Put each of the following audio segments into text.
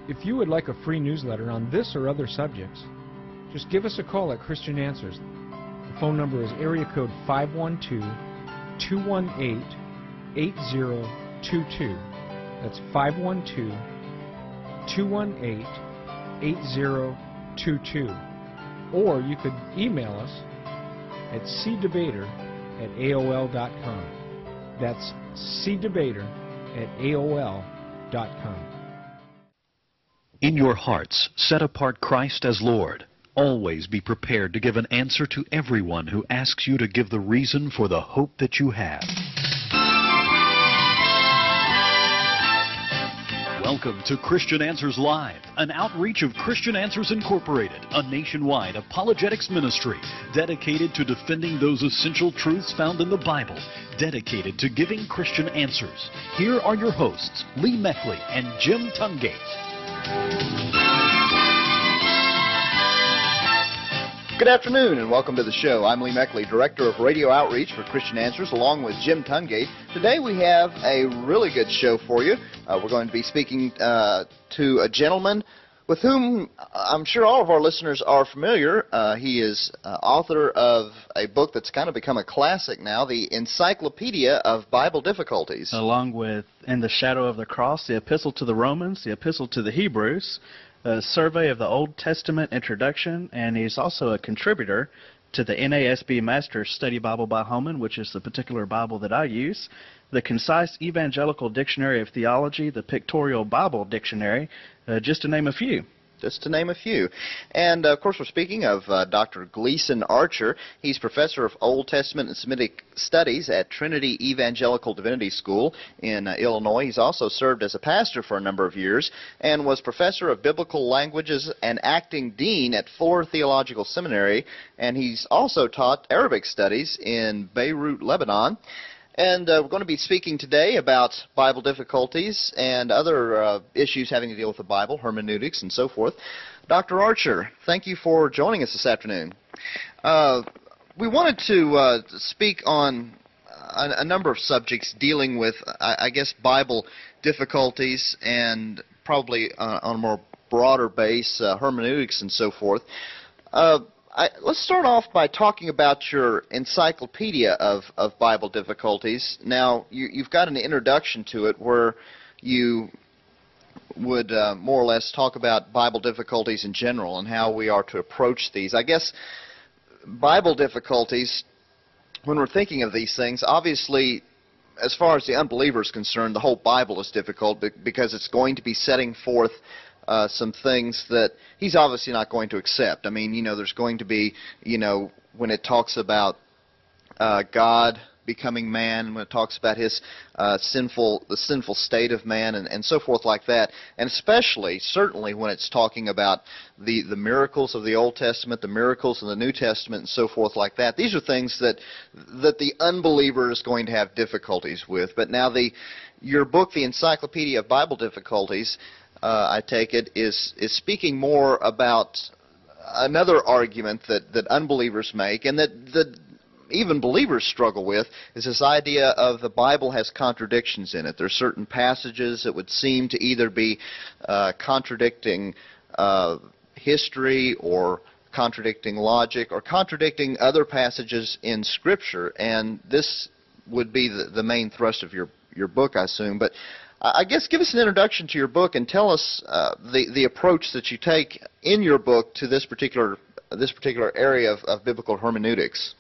If you would like a free newsletter on this or other subjects, just give us a call at Christian Answers. The phone number is area code 512-218-8022. That's 512-218-8022. Or you could email us at cdebater@aol.com. That's cdebater@aol.com. In your hearts, set apart Christ as Lord. Always be prepared to give an answer to everyone who asks you to give the reason for the hope that you have. Welcome to Christian Answers Live, an outreach of Christian Answers Incorporated, a nationwide apologetics ministry dedicated to defending those essential truths found in the Bible, dedicated to giving Christian answers. Here are your hosts, Lee Meckley and Jim Tungate. Good afternoon and welcome to the show. I'm Lee Meckley, Director of Radio Outreach for Christian Answers, along with Jim Tungate. Today we have a really good show for you. We're going to be speaking to a gentleman with whom I'm sure all of our listeners are familiar. He is author of a book that's kind of become a classic now, the Encyclopedia of Bible Difficulties. Along with In the Shadow of the Cross, the Epistle to the Romans, the Epistle to the Hebrews, a survey of the Old Testament introduction, and he's also a contributor to the NASB Master's Study Bible by Holman, which is the particular Bible that I use, the Concise Evangelical Dictionary of Theology, the Pictorial Bible Dictionary, just to name a few. Just to name a few. And, of course, we're speaking of Dr. Gleason Archer. He's professor of Old Testament and Semitic Studies at Trinity Evangelical Divinity School in Illinois. He's also served as a pastor for a number of years and was professor of Biblical Languages and acting dean at Fuller Theological Seminary. And he's also taught Arabic studies in Beirut, Lebanon. And we're going to be speaking today about Bible difficulties and other issues having to deal with the Bible, hermeneutics, and so forth. Dr. Archer, thank you for joining us this afternoon. We wanted to speak on a number of subjects dealing with, I guess, Bible difficulties and probably on a more broader base, hermeneutics and so forth. Let's start off by talking about your encyclopedia of Bible difficulties. Now, you've got an introduction to it where you would more or less talk about Bible difficulties in general and how we are to approach these. I guess Bible difficulties, when we're thinking of these things, obviously, as far as the unbeliever is concerned, the whole Bible is difficult because it's going to be setting forth some things that he's obviously not going to accept. I mean, there's going to be, when it talks about God becoming man, when it talks about his the sinful state of man, and so forth like that, and certainly when it's talking about the miracles of the Old Testament, the miracles of the New Testament, and so forth like that. These are things that the unbeliever is going to have difficulties with. But now your book, the Encyclopedia of Bible Difficulties, I take it, is speaking more about another argument that unbelievers make and that even believers struggle with, is this idea of the Bible has contradictions in it. There are certain passages that would seem to either be contradicting history or contradicting logic or contradicting other passages in Scripture, and this would be the main thrust of your book, I assume. But I guess give us an introduction to your book and tell us the approach that you take in your book to this particular area of biblical hermeneutics.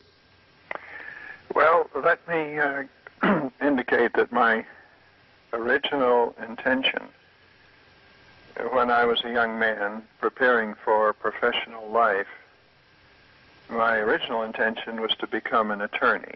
Well, let me indicate that my original intention when I was a young man preparing for professional life, my original intention was to become an attorney.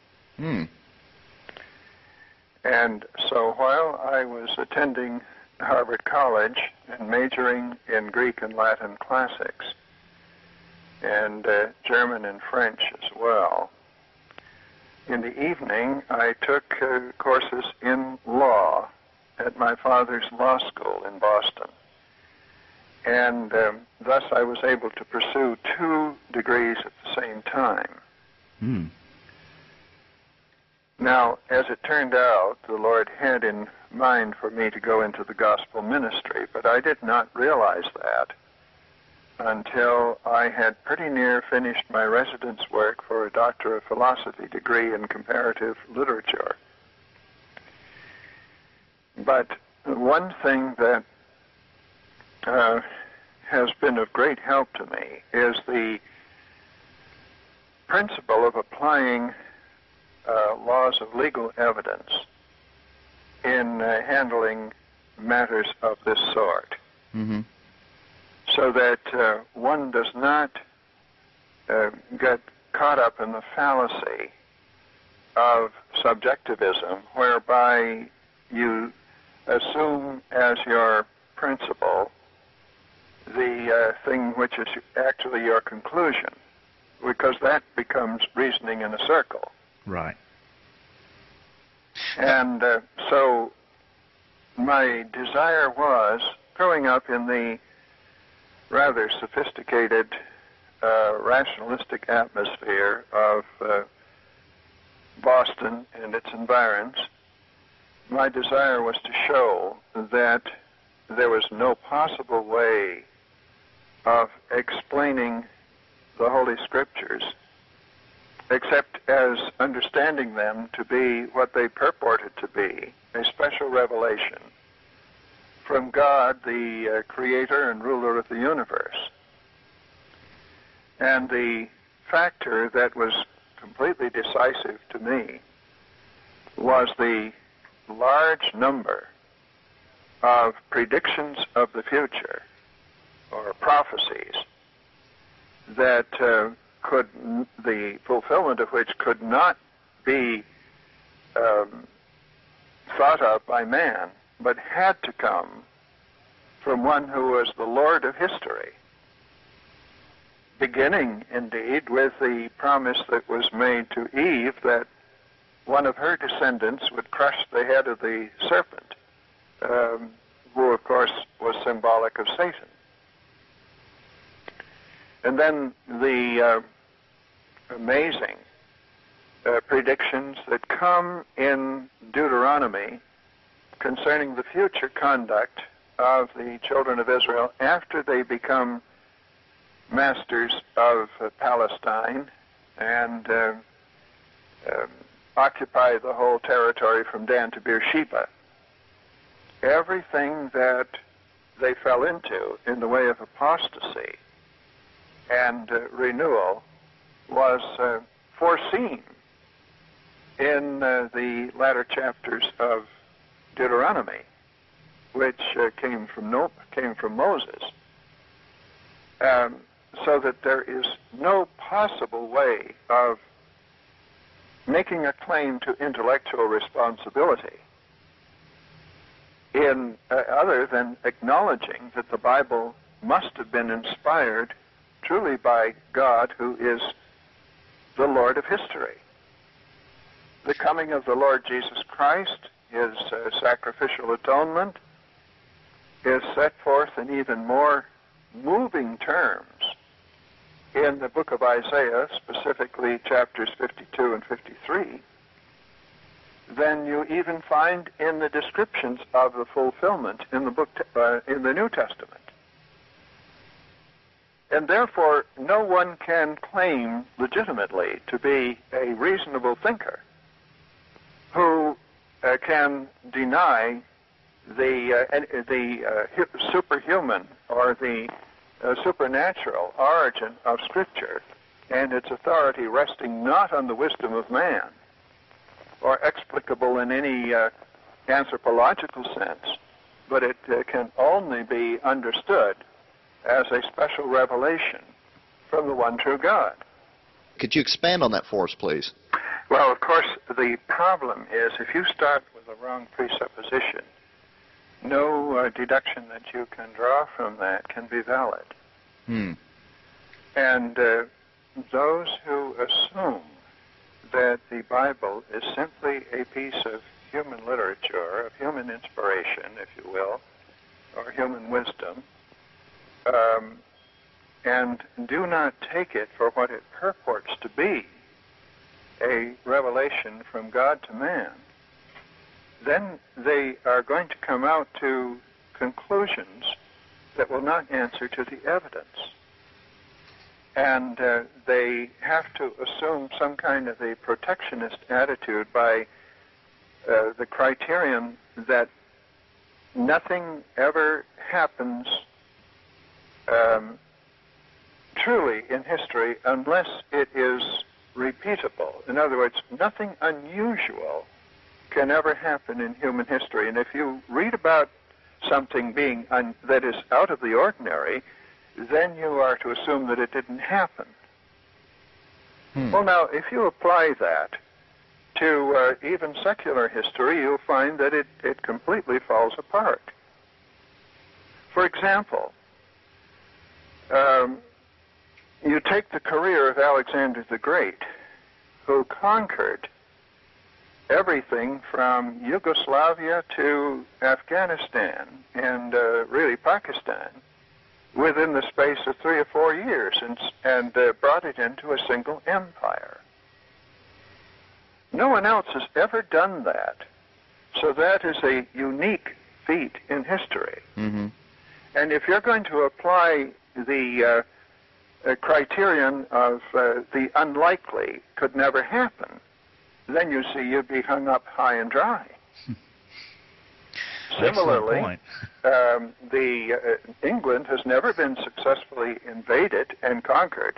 And so while I was attending Harvard College and majoring in Greek and Latin classics and German and French as well, in the evening I took courses in law at my father's law school in Boston. And thus I was able to pursue 2 degrees at the same time. Now, as it turned out, the Lord had in mind for me to go into the gospel ministry, but I did not realize that until I had pretty near finished my residence work for a Doctor of Philosophy degree in comparative literature. But one thing that has been of great help to me is the principle of applying laws of legal evidence in handling matters of this sort. Mm-hmm. So that one does not get caught up in the fallacy of subjectivism, whereby you assume as your principle the thing which is actually your conclusion, because that becomes reasoning in a circle. Right. And so my desire was, growing up in the rather sophisticated rationalistic atmosphere of Boston and its environs, my desire was to show that there was no possible way of explaining the Holy Scriptures except as understanding them to be what they purported to be, a special revelation from God, the creator and ruler of the universe. And the factor that was completely decisive to me was the large number of predictions of the future, or prophecies, that the fulfillment of which could not be thought of by man, but had to come from one who was the Lord of history, beginning, indeed, with the promise that was made to Eve that one of her descendants would crush the head of the serpent, who, of course, was symbolic of Satan. And then the amazing predictions that come in Deuteronomy concerning the future conduct of the children of Israel after they become masters of Palestine and occupy the whole territory from Dan to Beersheba. Everything that they fell into in the way of apostasy and renewal was foreseen in the latter chapters of Deuteronomy, which came from Moses, so that there is no possible way of making a claim to intellectual responsibility in other than acknowledging that the Bible must have been inspired truly by God, who is the Lord of history. The coming of the Lord Jesus Christ, his sacrificial atonement, is set forth in even more moving terms in the book of Isaiah, specifically chapters 52 and 53, than you even find in the descriptions of the fulfillment in the New Testament. And therefore, no one can claim legitimately to be a reasonable thinker who can deny the superhuman or the supernatural origin of Scripture and its authority resting not on the wisdom of man or explicable in any anthropological sense, but it can only be understood as a special revelation from the one true God. Could you expand on that for us, please? Well, of course, the problem is if you start with a wrong presupposition, no deduction that you can draw from that can be valid. And those who assume that the Bible is simply a piece of human literature, of human inspiration, if you will, or human wisdom, and do not take it for what it purports to be, a revelation from God to man, then they are going to come out to conclusions that will not answer to the evidence. And they have to assume some kind of a protectionist attitude by the criterion that nothing ever happens truly in history unless it is repeatable. In other words, nothing unusual can ever happen in human history. And if you read about something being that is out of the ordinary, then you are to assume that it didn't happen. Well, now, if you apply that to even secular history, you'll find that it completely falls apart. For example, you take the career of Alexander the Great, who conquered everything from Yugoslavia to Afghanistan and really Pakistan within the space of 3 or 4 years, and brought it into a single empire. No one else has ever done that. So that is a unique feat in history. Mm-hmm. And if you're going to apply the criterion of the unlikely could never happen, then you see you'd be hung up high and dry. Similarly, England has never been successfully invaded and conquered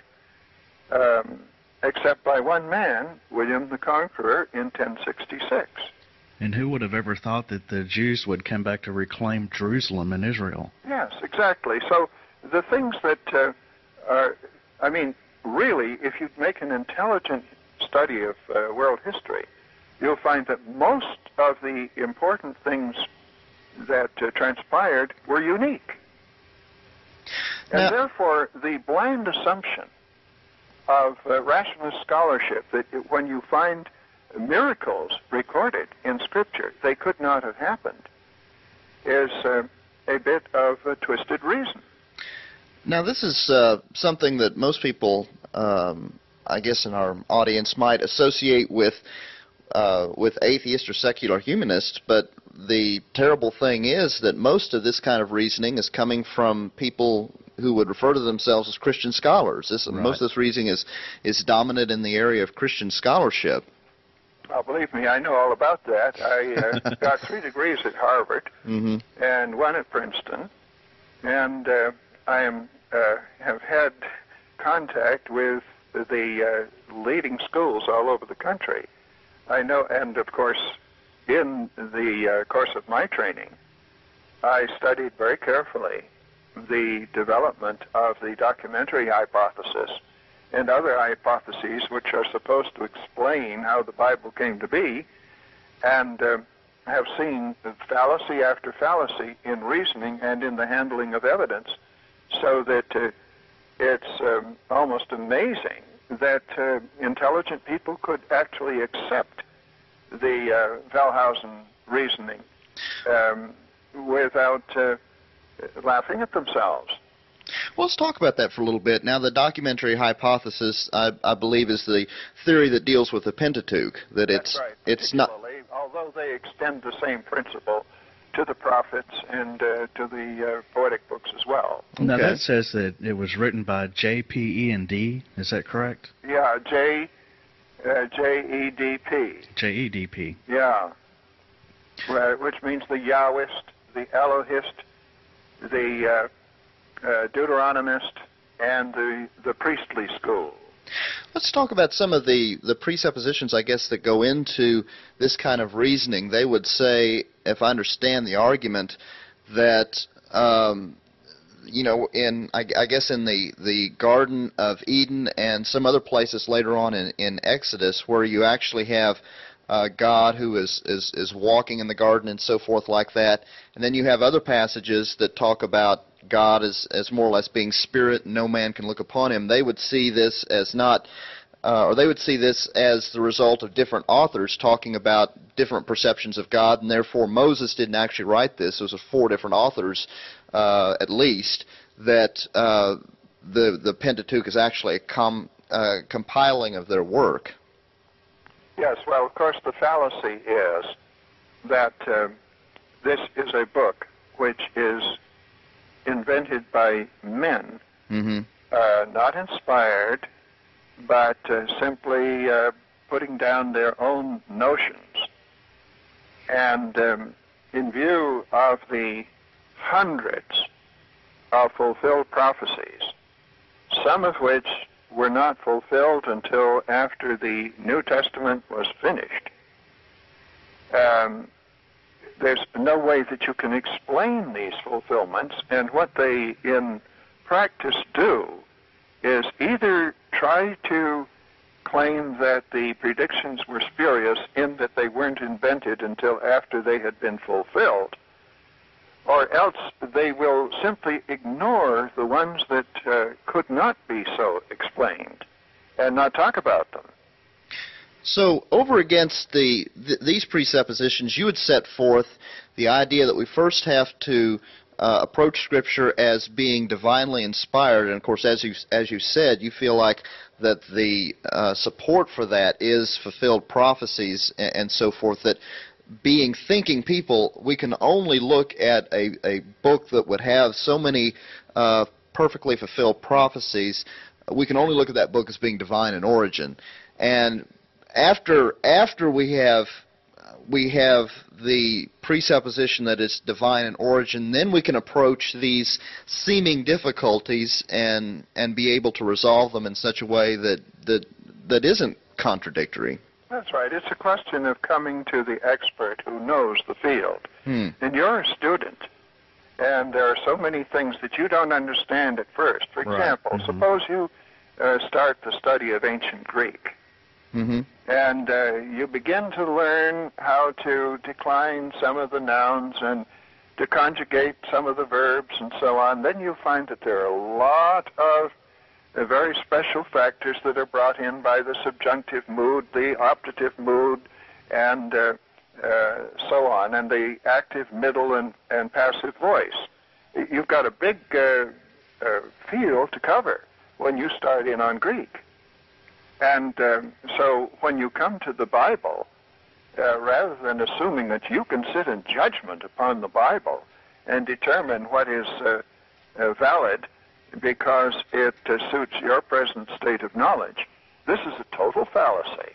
except by one man, William the Conqueror, in 1066. And who would have ever thought that the Jews would come back to reclaim Jerusalem and Israel? Yes, exactly. So the things that are, I mean, really, if you make an intelligent study of world history, you'll find that most of the important things that transpired were unique. And therefore, the blind assumption of rationalist scholarship that when you find miracles recorded in Scripture, they could not have happened, is a bit of a twisted reason. Now, this is something that most people, I guess, in our audience might associate with atheist or secular humanists, but the terrible thing is that most of this kind of reasoning is coming from people who would refer to themselves as Christian scholars. Most of this reasoning is dominant in the area of Christian scholarship. Well, believe me, I know all about that. I got 3 degrees at Harvard and 1 at Princeton, and I have had contact with the leading schools all over the country. I know, and of course, in the course of my training, I studied very carefully the development of the documentary hypothesis and other hypotheses which are supposed to explain how the Bible came to be, and have seen fallacy after fallacy in reasoning and in the handling of evidence, so that it's almost amazing that intelligent people could actually accept the Wellhausen reasoning without laughing at themselves. Well, let's talk about that for a little bit. Now, the documentary hypothesis, I believe, is the theory that deals with the Pentateuch. That That's right, it's not, although they extend the same principle to the prophets and to the poetic books as well. Now, that says that it was written by J.P.E.N.D. Is that correct? Yeah, J-E-D-P. J-E-D-P. Yeah, which means the Yahwist, the Elohist, the Deuteronomist, and the priestly school. Let's talk about some of the presuppositions, I guess, that go into this kind of reasoning. They would say, if I understand the argument, that you know, I guess in the Garden of Eden and some other places later on in Exodus, where you actually have God who is walking in the garden and so forth like that, and then you have other passages that talk about God as more or less being spirit, and no man can look upon him. They would see this as not, or they would see this as the result of different authors talking about different perceptions of God, and therefore Moses didn't actually write this. It was 4 different authors, at least, that the Pentateuch is actually a compiling of their work. Yes, well, of course, the fallacy is that this is a book which is invented by men, not inspired, but simply putting down their own notions. And in view of the hundreds of fulfilled prophecies, some of which were not fulfilled until after the New Testament was finished, there's no way that you can explain these fulfillments, and what they in practice do is either try to claim that the predictions were spurious in that they weren't invented until after they had been fulfilled, or else they will simply ignore the ones that could not be so explained and not talk about them. So over against these presuppositions, you would set forth the idea that we first have to approach Scripture as being divinely inspired, and of course, as you said, you feel like that the support for that is fulfilled prophecies and so forth, that being thinking people, we can only look at a book that would have so many perfectly fulfilled prophecies. We can only look at that book as being divine in origin. And after we have the presupposition that it's divine in origin, then we can approach these seeming difficulties and be able to resolve them in such a way that isn't contradictory. That's right. It's a question of coming to the expert who knows the field. And you're a student, and there are so many things that you don't understand at first. For example, suppose you start the study of ancient Greek. And you begin to learn how to decline some of the nouns and to conjugate some of the verbs and so on. Then you find that there are a lot of very special factors that are brought in by the subjunctive mood, the optative mood, and so on, and the active, middle, and passive voice. You've got a big field to cover when you start in on Greek. And so when you come to the Bible, rather than assuming that you can sit in judgment upon the Bible and determine what is valid because it suits your present state of knowledge, this is a total fallacy.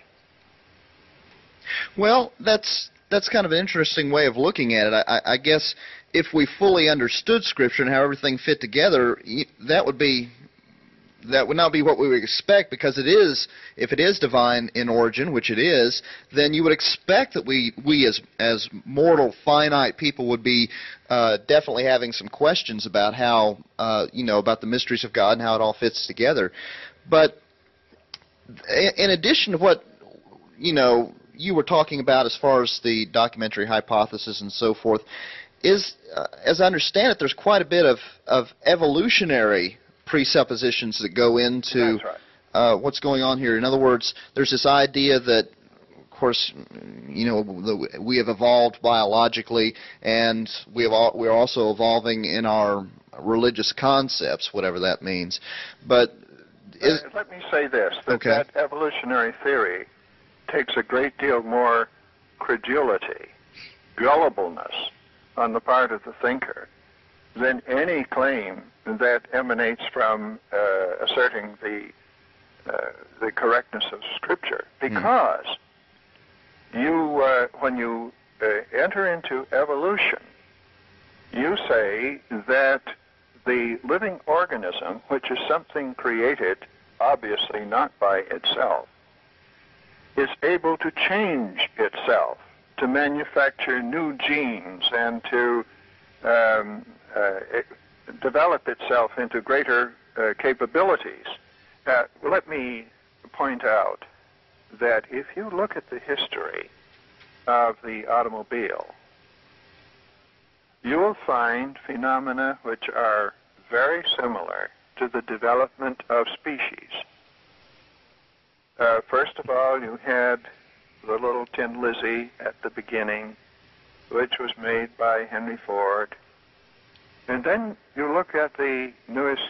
Well, that's kind of an interesting way of looking at it. I guess if we fully understood Scripture and how everything fit together, that would not be what we would expect, because if it is divine in origin, which it is, then you would expect that we as mortal, finite people would be definitely having some questions about how, about the mysteries of God and how it all fits together. But in addition to what, you were talking about as far as the documentary hypothesis and so forth, as I understand it, there's quite a bit of evolutionary presuppositions that go into what's going on here. In other words, there's this idea that, of course, we have evolved biologically, and we're also evolving in our religious concepts, whatever that means. But let me say this, that evolutionary theory takes a great deal more credulity, gullibleness on the part of the thinker than any claim that emanates from asserting the correctness of Scripture. Because when you enter into evolution, you say that the living organism, which is something created, obviously not by itself, is able to change itself, to manufacture new genes, and to develop itself into greater capabilities. Let me point out that if you look at the history of the automobile, you will find phenomena which are very similar to the development of species. First of all, you had the little Tin Lizzie at the beginning, which was made by Henry Ford. And then you look at the newest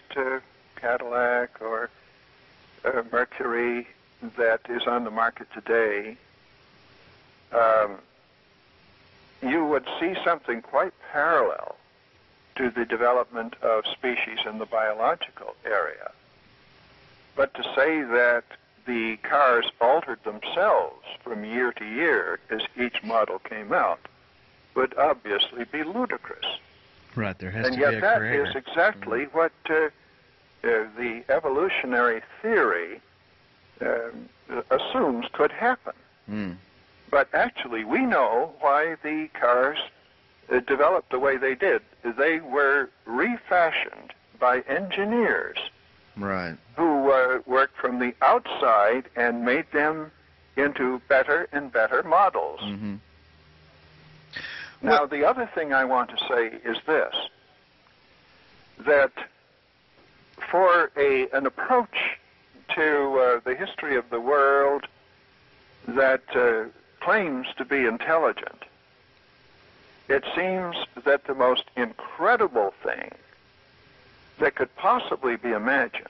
Cadillac or Mercury that is on the market today, you would see something quite parallel to the development of species in the biological area. But to say that the cars altered themselves from year to year as each model came out would obviously be ludicrous. Right, there has and to be a yet that creator. is exactly what the evolutionary theory assumes could happen. Hmm. But actually, we know why the cars developed the way they did. They were refashioned by engineers Right. who worked from the outside and made them into better and better models. Mm-hmm. Now, the other thing I want to say is this, that for an approach to the history of the world that claims to be intelligent, it seems that the most incredible thing that could possibly be imagined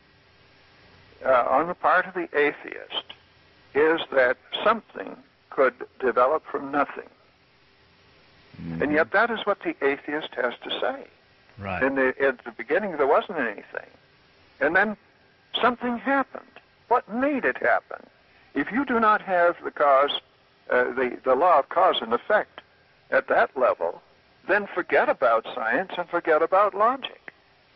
on the part of the atheist is that something could develop from nothing. Mm-hmm. And yet that is what the atheist has to say. Right. At the beginning, there wasn't anything. And then something happened. What made it happen? If you do not have the cause, the law of cause and effect at that level, then forget about science and forget about logic.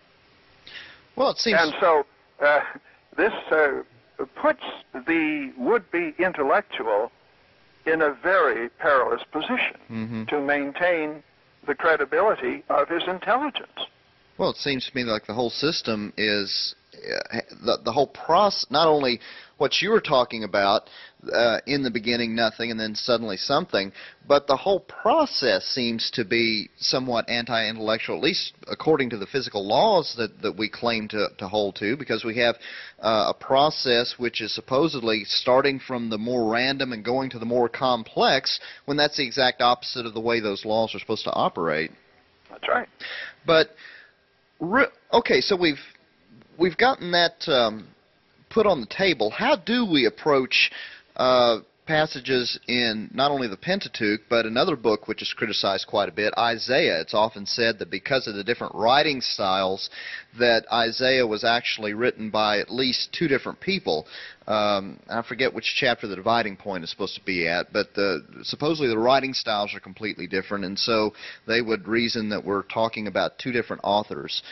Well, it seems... And so this puts the would-be intellectual in a very perilous position Mm-hmm. to maintain the credibility of his intelligence. Well, it seems to me like the whole system is the whole process. Not only what you were talking about in the beginning, nothing, and then suddenly something, but the whole process seems to be somewhat anti-intellectual, at least according to the physical laws that we claim to hold to, because we have a process which is supposedly starting from the more random and going to the more complex, when that's the exact opposite of the way those laws are supposed to operate. That's right. But okay, so we've gotten that put on the table. How do we approach passages in not only the Pentateuch, but another book which is criticized quite a bit, Isaiah? It's often said that because of the different writing styles, that Isaiah was actually written by at least two different people. I forget which chapter the dividing point is supposed to be at, but supposedly the writing styles are completely different, and so they would reason that we're talking about two different authors.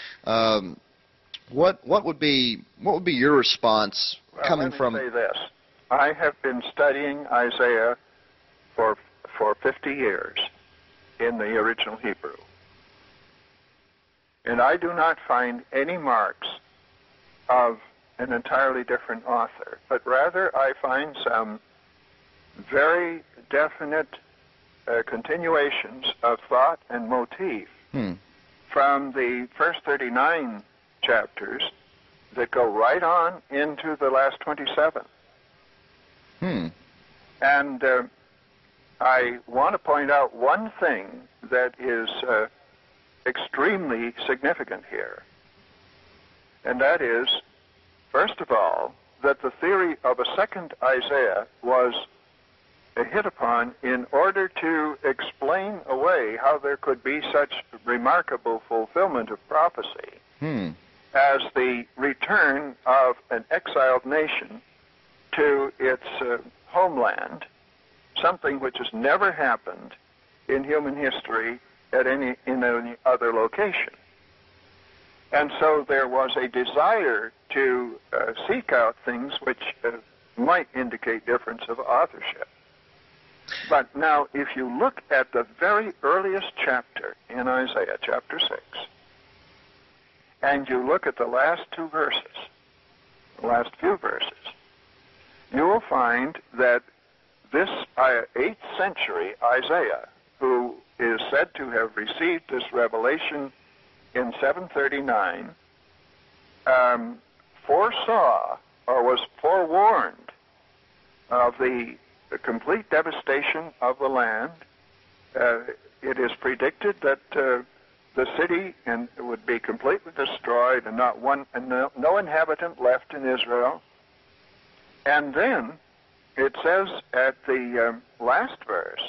What would be your response coming from? Let me say this. I have been studying Isaiah for 50 years in the original Hebrew, and I do not find any marks of an entirely different author, but rather I find some very definite continuations of thought and motif from the first 39 chapters that go right on into the last 27. And I want to point out one thing that is extremely significant here, and that is, first of all, that the theory of a second Isaiah was hit upon in order to explain away how there could be such remarkable fulfillment of prophecy as the return of an exiled nation to its homeland, something which has never happened in human history in any other location. And so there was a desire to seek out things which might indicate difference of authorship. But now, if you look at the very earliest chapter in Isaiah, chapter 6, and you look at the last two verses, the last few verses, you will find that this 8th century Isaiah, who is said to have received this revelation in 739, foresaw or was forewarned of the complete devastation of the land. It is predicted that the city would be completely destroyed and no inhabitant left in Israel. And then it says at the last verse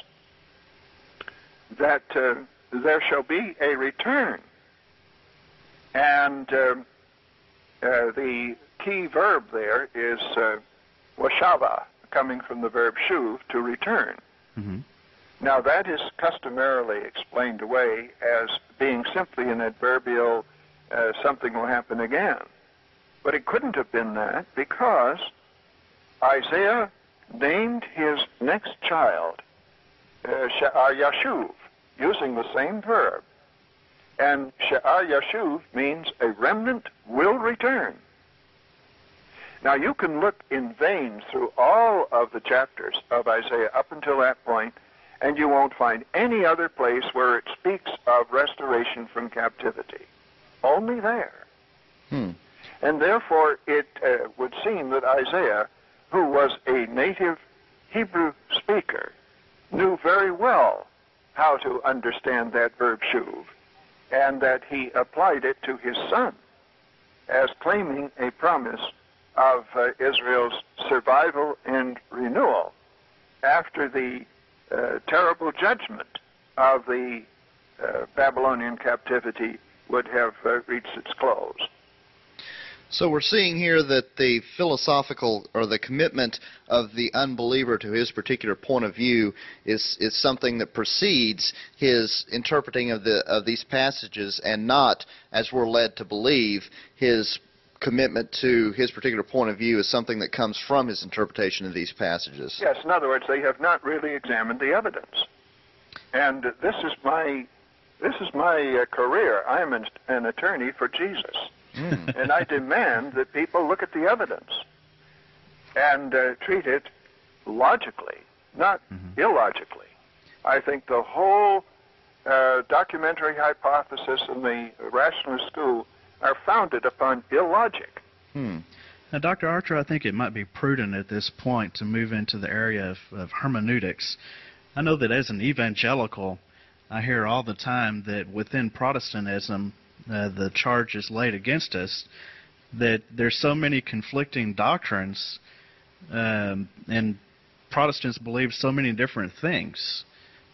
that there shall be a return. And the key verb there is washava, coming from the verb shuv, to return. Mm-hmm. Now, that is customarily explained away as being simply an adverbial, something will happen again. But it couldn't have been that, because Isaiah named his next child She'ar Yashuv, using the same verb. And She'ar Yashuv means a remnant will return. Now, you can look in vain through all of the chapters of Isaiah up until that point, and you won't find any other place where it speaks of restoration from captivity. Only there. And therefore, it would seem that Isaiah, who was a native Hebrew speaker, knew very well how to understand that verb shuv, and that he applied it to his son as claiming a promise of Israel's survival and renewal after the terrible judgment of the Babylonian captivity would have reached its close. So we're seeing here that the philosophical, or the commitment of the unbeliever to his particular point of view is something that precedes his interpreting of these passages, and not, as we're led to believe, his commitment to his particular point of view is something that comes from his interpretation of these passages. Yes, in other words, they have not really examined the evidence. And this is my career. I am an attorney for Jesus. And I demand that people look at the evidence and treat it logically, not illogically. I think the whole documentary hypothesis and the rationalist school are founded upon illogic. Now, Dr. Archer, I think it might be prudent at this point to move into the area of hermeneutics. I know that as an evangelical, I hear all the time that within Protestantism, the charge is laid against us that there's so many conflicting doctrines, and Protestants believe so many different things.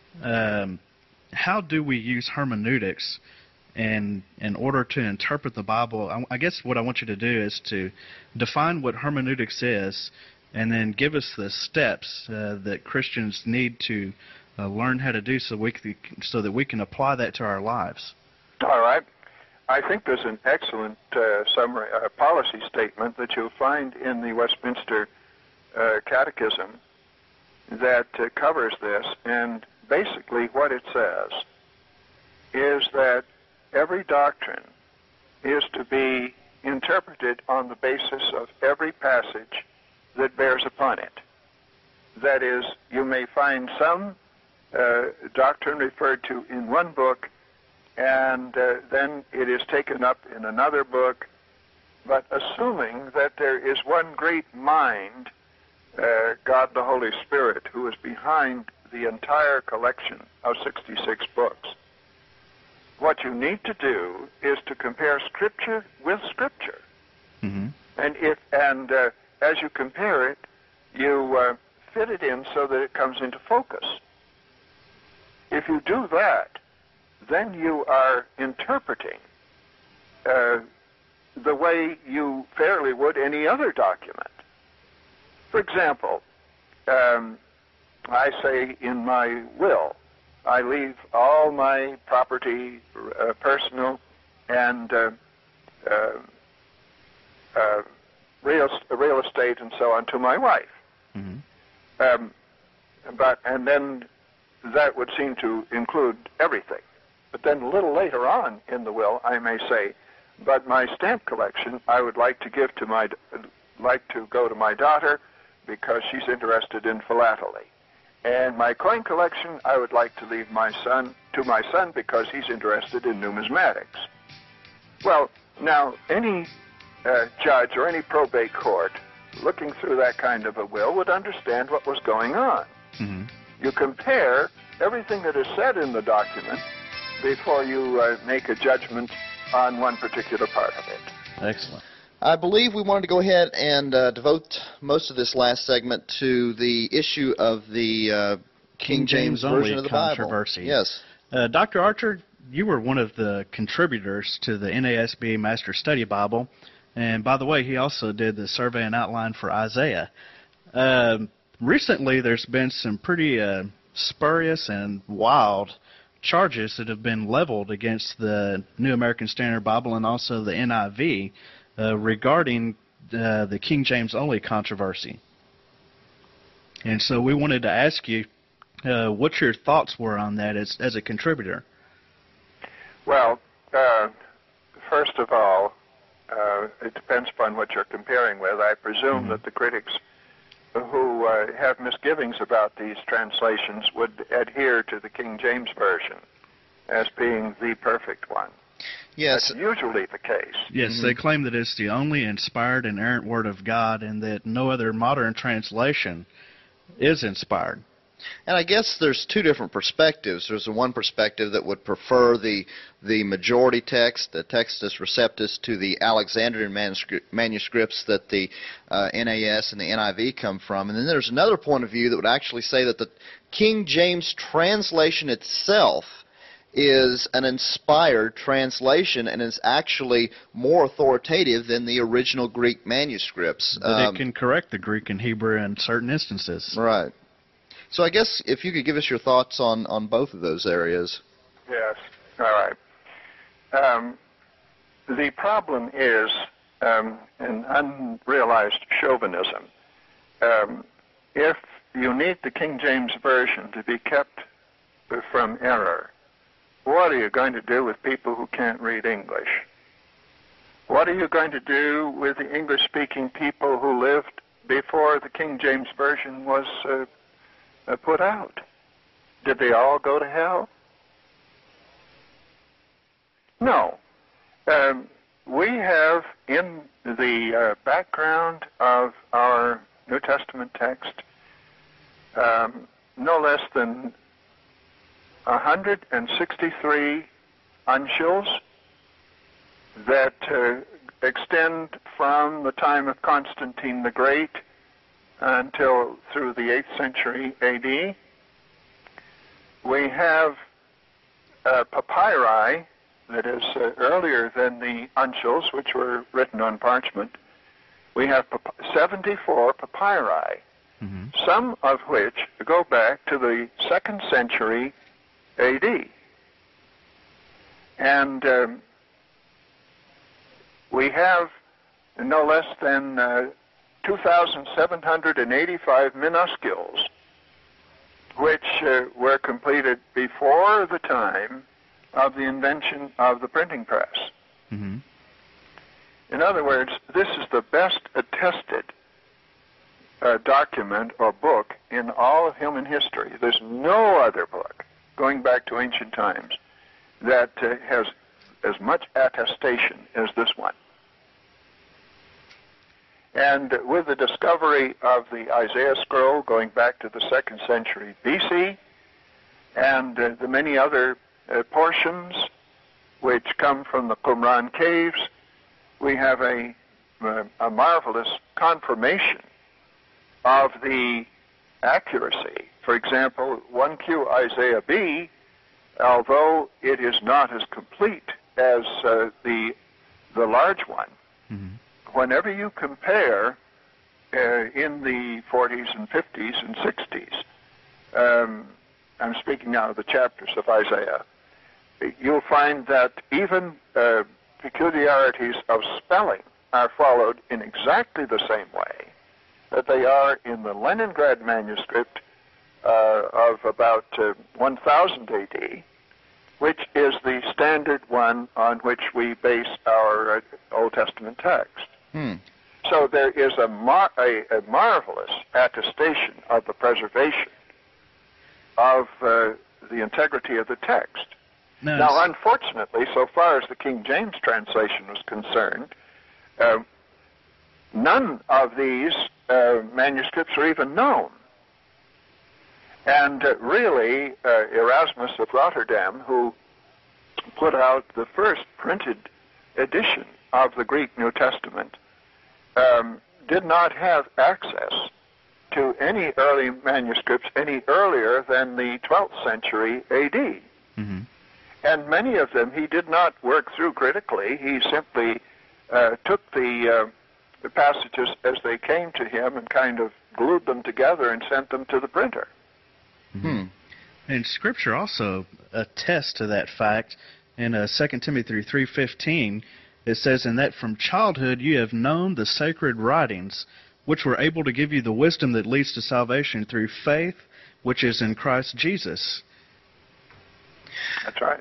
How do we use hermeneutics in order to interpret the Bible? I guess what I want you to do is to define what hermeneutics is, and then give us the steps that Christians need to learn how to do so that we can apply that to our lives. All right. I think there's an excellent summary, policy statement that you'll find in the Westminster Catechism that covers this. And basically what it says is that every doctrine is to be interpreted on the basis of every passage that bears upon it. That is, you may find some doctrine referred to in one book, and then it is taken up in another book, but assuming that there is one great mind, God the Holy Spirit, who is behind the entire collection of 66 books. What you need to do is to compare Scripture with Scripture. And as you compare it, you fit it in so that it comes into focus. If you do that, then you are interpreting the way you fairly would any other document. For example, I say in my will, I leave all my property, personal and real estate and so on, to my wife. And then that would seem to include everything. But then a little later on in the will, I may say, but my stamp collection I would like to give to go to my daughter because she's interested in philately. And my coin collection I would like to leave to my son because he's interested in numismatics. Well, now any judge or any probate court looking through that kind of a will would understand what was going on. You compare everything that is said in the document before you make a judgment on one particular part of it. Excellent. I believe we wanted to go ahead and devote most of this last segment to the issue of the King James version of the controversy. Bible. Yes. Dr. Archer, you were one of the contributors to the NASB Master Study Bible, and by the way, he also did the survey and outline for Isaiah. Recently, there's been some pretty spurious and wild charges that have been leveled against the New American Standard Bible and also the NIV regarding the King James only controversy. And so we wanted to ask you what your thoughts were on that as a contributor. Well, first of all, it depends upon what you're comparing with. I presume that the critics who have misgivings about these translations would adhere to the King James Version as being the perfect one. Yes. That's usually the case. Yes, they claim that it's the only inspired, inerrant Word of God and that no other modern translation is inspired. And I guess there's two different perspectives. There's the one perspective that would prefer the majority text, the Textus Receptus, to the Alexandrian manuscripts that the NAS and the NIV come from. And then there's another point of view that would actually say that the King James translation itself is an inspired translation and is actually more authoritative than the original Greek manuscripts. But it can correct the Greek and Hebrew in certain instances. Right. So I guess if you could give us your thoughts on both of those areas. Yes. All right. The problem is an unrealized chauvinism. If you need the King James Version to be kept from error, what are you going to do with people who can't read English? What are you going to do with the English-speaking people who lived before the King James Version was put out? Did they all go to hell? No. We have in the background of our New Testament text no less than 163 uncials that extend from the time of Constantine the Great until through the 8th century A.D. We have papyri that is earlier than the uncials, which were written on parchment. We have 74 papyri, some of which go back to the 2nd century A.D. And we have no less than 2,785 minuscules, which were completed before the time of the invention of the printing press. In other words, this is the best attested document or book in all of human history. There's no other book going back to ancient times that has as much attestation as this one. And with the discovery of the Isaiah scroll going back to the 2nd century B.C. and the many other portions which come from the Qumran caves, we have a marvelous confirmation of the accuracy. For example, 1Q Isaiah B, although it is not as complete as the large one, whenever you compare in the 40s and 50s and 60s, I'm speaking now of the chapters of Isaiah, you'll find that even peculiarities of spelling are followed in exactly the same way that they are in the Leningrad manuscript of about 1000 A.D., which is the standard one on which we base our Old Testament text. So there is a marvelous attestation of the preservation of the integrity of the text. Now, unfortunately, so far as the King James translation was concerned, none of these manuscripts are even known. And really, Erasmus of Rotterdam, who put out the first printed edition of the Greek New Testament, did not have access to any early manuscripts any earlier than the 12th century A.D. Mm-hmm. And many of them he did not work through critically. He simply took the passages as they came to him and kind of glued them together and sent them to the printer. Mm-hmm. And Scripture also attests to that fact. In 2 Timothy 3:15, it says, "In that from childhood you have known the sacred writings, which were able to give you the wisdom that leads to salvation through faith, which is in Christ Jesus." That's right.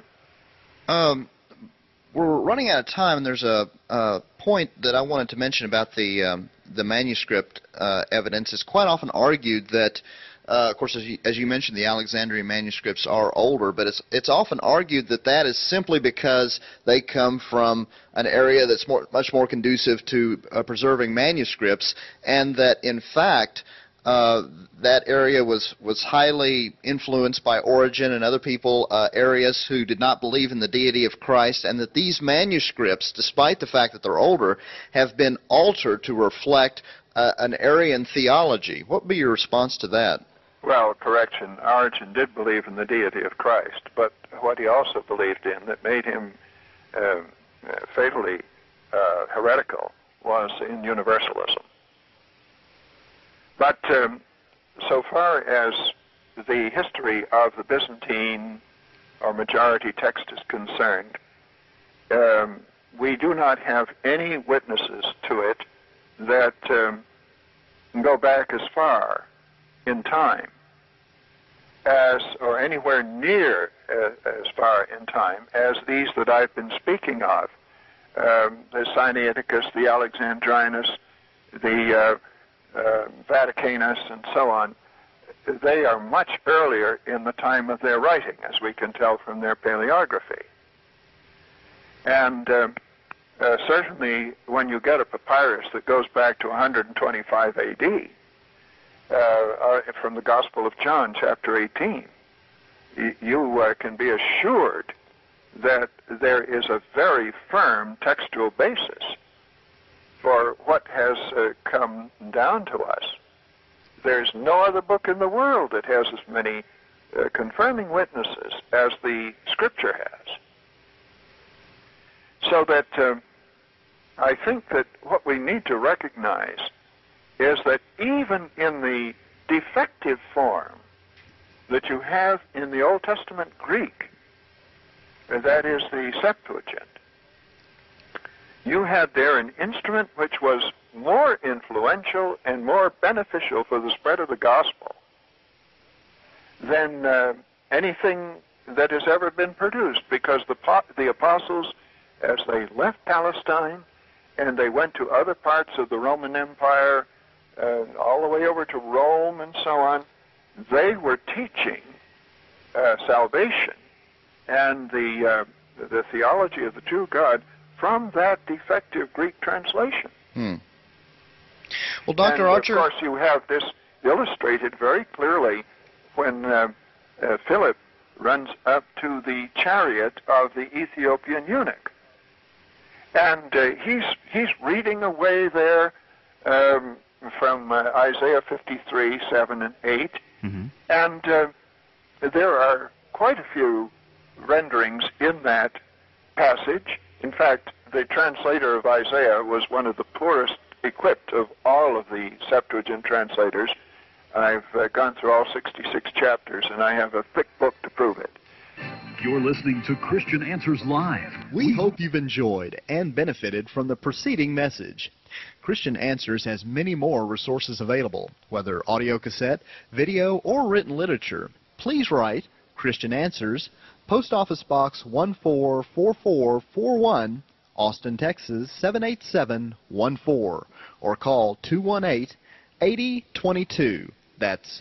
We're running out of time, and there's a point that I wanted to mention about the manuscript evidence. It's quite often argued that, of course, as you mentioned, the Alexandrian manuscripts are older, but it's often argued that that is simply because they come from an area that's much more conducive to preserving manuscripts, and that, in fact, that area was highly influenced by Origen and other people, areas who did not believe in the deity of Christ, and that these manuscripts, despite the fact that they're older, have been altered to reflect an Arian theology. What would be your response to that? Well, correction. Origen did believe in the deity of Christ, but what he also believed in that made him fatally heretical was in universalism. But so far as the history of the Byzantine or majority text is concerned, we do not have any witnesses to it that go back as far in time as, or anywhere near as far in time as these that I've been speaking of, the Sinaiticus, the Alexandrinus, the Vaticanus, and so on. They are much earlier in the time of their writing, as we can tell from their paleography. And certainly when you get a papyrus that goes back to 125 A.D., from the Gospel of John, chapter 18, you can be assured that there is a very firm textual basis for what has come down to us. There's no other book in the world that has as many confirming witnesses as the Scripture has. So that I think that what we need to recognize is that even in the defective form that you have in the Old Testament Greek, that is the Septuagint, you had there an instrument which was more influential and more beneficial for the spread of the gospel than anything that has ever been produced, because the apostles, as they left Palestine and they went to other parts of the Roman Empire, all the way over to Rome and so on, they were teaching salvation and the theology of the true God from that defective Greek translation. Well, Dr. Archer, of course, you have this illustrated very clearly when Philip runs up to the chariot of the Ethiopian eunuch, and he's reading away there from Isaiah 53, 7 and 8, and there are quite a few renderings in that passage. In fact, the translator of Isaiah was one of the poorest equipped of all of the Septuagint translators. I've gone through all 66 chapters, and I have a thick book to prove it. You're listening to Christian Answers Live. We hope you've enjoyed and benefited from the preceding message. Christian Answers has many more resources available, whether audio cassette, video, or written literature. Please write Christian Answers, Post Office Box 144441, Austin, Texas 78714, or call 218-8022. That's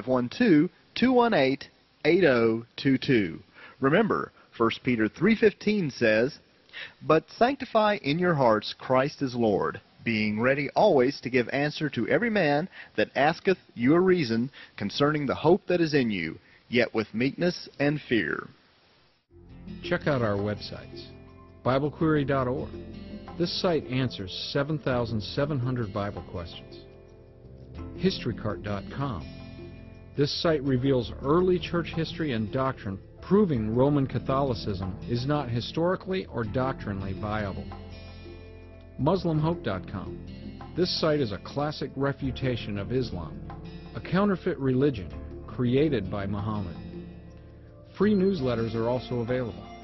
512-218-8022. Remember, 1 Peter 3:15 says, "But sanctify in your hearts Christ as Lord, being ready always to give answer to every man that asketh you a reason concerning the hope that is in you, yet with meekness and fear." Check out our websites, BibleQuery.org, This site answers 7,700 Bible questions. Historycart.com. This site reveals early church history and doctrine, proving Roman Catholicism is not historically or doctrinally viable. MuslimHope.com. This site is a classic refutation of Islam, a counterfeit religion created by Muhammad. Free newsletters are also available.